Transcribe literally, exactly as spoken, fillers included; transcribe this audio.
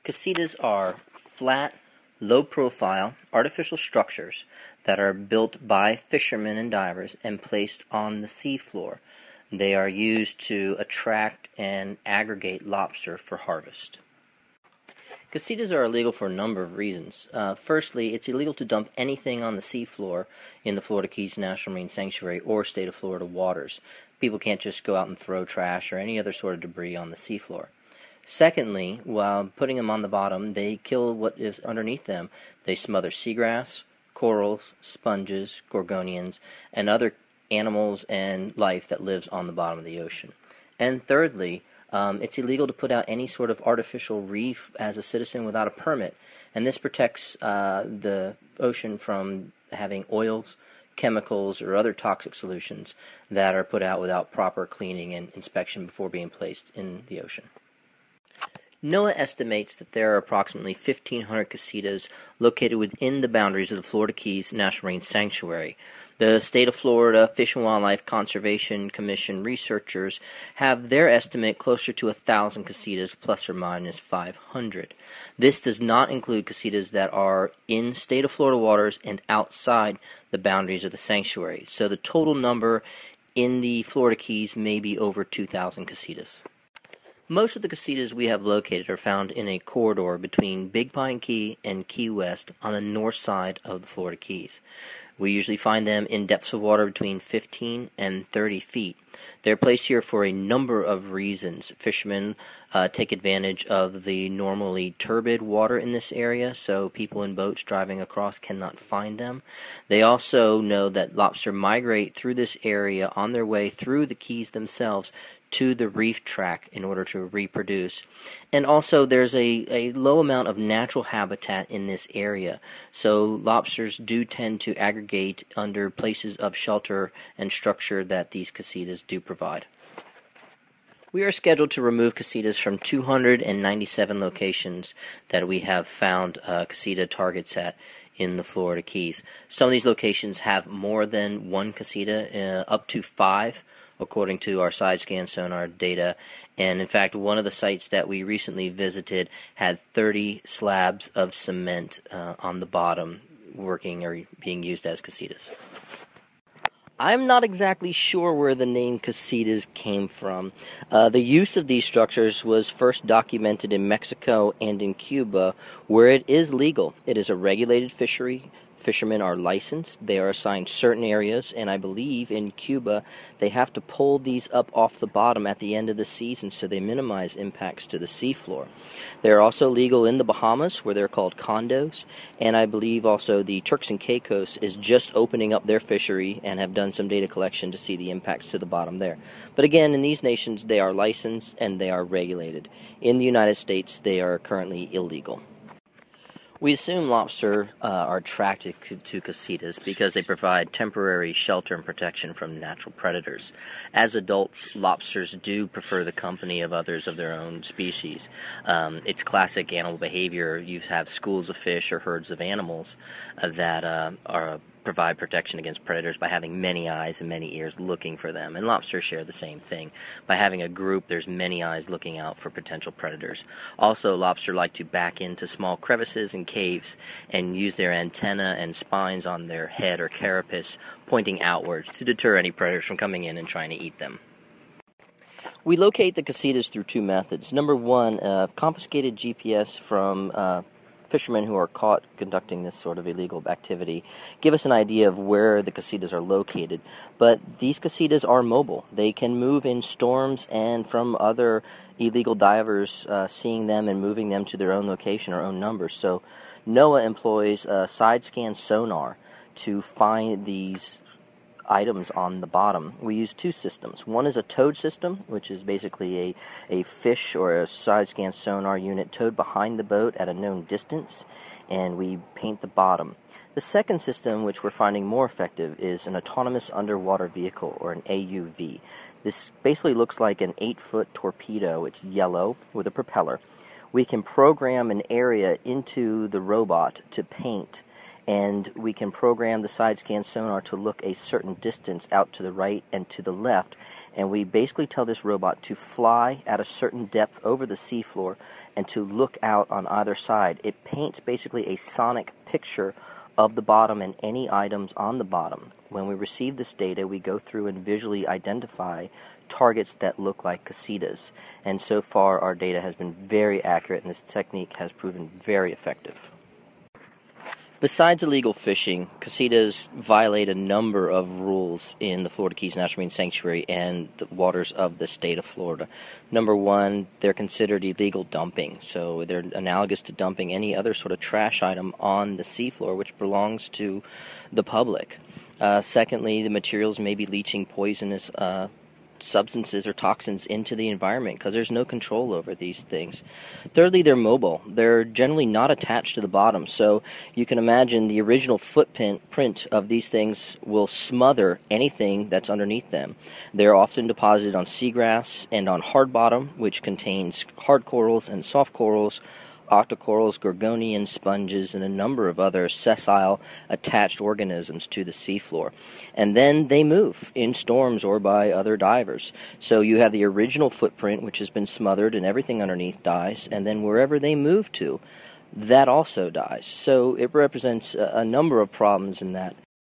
Casitas are flat, low-profile, artificial structures that are built by fishermen and divers and placed on the seafloor. They are used to attract and aggregate lobster for harvest. Casitas are illegal for a number of reasons. Uh, firstly, it's illegal to dump anything on the seafloor in the Florida Keys National Marine Sanctuary or state of Florida waters. People can't just go out and throw trash or any other sort of debris on the seafloor. Secondly, while putting them on the bottom, they kill what is underneath them. They smother seagrass, corals, sponges, gorgonians, and other animals and life that lives on the bottom of the ocean. And thirdly, um, it's illegal to put out any sort of artificial reef as a citizen without a permit. And this protects uh, the ocean from having oils, chemicals, or other toxic solutions that are put out without proper cleaning and inspection before being placed in the ocean. NOAA estimates that there are approximately fifteen hundred casitas located within the boundaries of the Florida Keys National Marine Sanctuary. The State of Florida Fish and Wildlife Conservation Commission researchers have their estimate closer to one thousand casitas plus or minus five hundred. This does not include casitas that are in State of Florida waters and outside the boundaries of the sanctuary. So the total number in the Florida Keys may be over two thousand casitas. Most of the casitas we have located are found in a corridor between Big Pine Key and Key West on the north side of the Florida Keys. We usually find them in depths of water between fifteen and thirty feet. They're placed here for a number of reasons. Fishermen uh, take advantage of the normally turbid water in this area, so people in boats driving across cannot find them. They also know that lobster migrate through this area on their way through the keys themselves to the reef track in order to reproduce. And also there's a, a low amount of natural habitat in this area, so lobsters do tend to aggregate under places of shelter and structure that these casitas do provide. We are scheduled to remove casitas from two hundred ninety-seven locations that we have found uh, casita targets at in the Florida Keys. Some of these locations have more than one casita, uh, up to five, according to our side scan sonar data. And in fact, one of the sites that we recently visited had thirty slabs of cement uh, on the bottom working or being used as casitas. I'm not exactly sure where the name casitas came from. Uh, the use of these structures was first documented in Mexico and in Cuba, where it is legal. It is a regulated fishery. Fishermen are licensed. They are assigned certain areas, and I believe in Cuba they have to pull these up off the bottom at the end of the season so they minimize impacts to the seafloor. They are also legal in the Bahamas, where they're called condos, and I believe also the Turks and Caicos is just opening up their fishery and have done some data collection to see the impacts to the bottom there. But again, in these nations, they are licensed and they are regulated. In the United States, they are currently illegal. We assume lobster uh, are attracted to casitas because they provide temporary shelter and protection from natural predators. As adults, lobsters do prefer the company of others of their own species. Um, it's classic animal behavior. You have schools of fish or herds of animals uh, that uh, are provide protection against predators by having many eyes and many ears looking for them. And lobsters share the same thing. By having a group, there's many eyes looking out for potential predators. Also, lobster like to back into small crevices and caves and use their antenna and spines on their head or carapace pointing outwards to deter any predators from coming in and trying to eat them. We locate the casitas through two methods. Number one, uh, confiscated G P S from uh, fishermen who are caught conducting this sort of illegal activity give us an idea of where the casitas are located. But these casitas are mobile. They can move in storms and from other illegal divers uh, seeing them and moving them to their own location or own numbers. So NOAA employs a side scan sonar to find these items on the bottom. We use two systems. One is a towed system, which is basically a, a fish or a side scan sonar unit towed behind the boat at a known distance, and we paint the bottom. The second system, which we're finding more effective, is an autonomous underwater vehicle, or an A U V. This basically looks like an eight-foot torpedo. It's yellow with a propeller. We can program an area into the robot to paint, and we can program the side scan sonar to look a certain distance out to the right and to the left, and we basically tell this robot to fly at a certain depth over the seafloor and to look out on either side. It paints basically a sonic picture of the bottom and any items on the bottom. When we receive this data, we go through and visually identify targets that look like casitas. And so far, our data has been very accurate, and this technique has proven very effective. Besides illegal fishing, casitas violate a number of rules in the Florida Keys National Marine Sanctuary and the waters of the state of Florida. Number one, they're considered illegal dumping, so they're analogous to dumping any other sort of trash item on the seafloor, which belongs to the public. Uh, secondly, the materials may be leaching poisonous uh, substances or toxins into the environment because there's no control over these things. Thirdly, they're mobile. They're generally not attached to the bottom, so you can imagine the original footprint print of these things will smother anything that's underneath them. They're often deposited on seagrass and on hard bottom, which contains hard corals and soft corals, octocorals, gorgonian sponges, and a number of other sessile attached organisms to the seafloor. And then they move in storms or by other divers. So you have the original footprint, which has been smothered, and everything underneath dies, and then wherever they move to, that also dies. So it represents a, a number of problems in that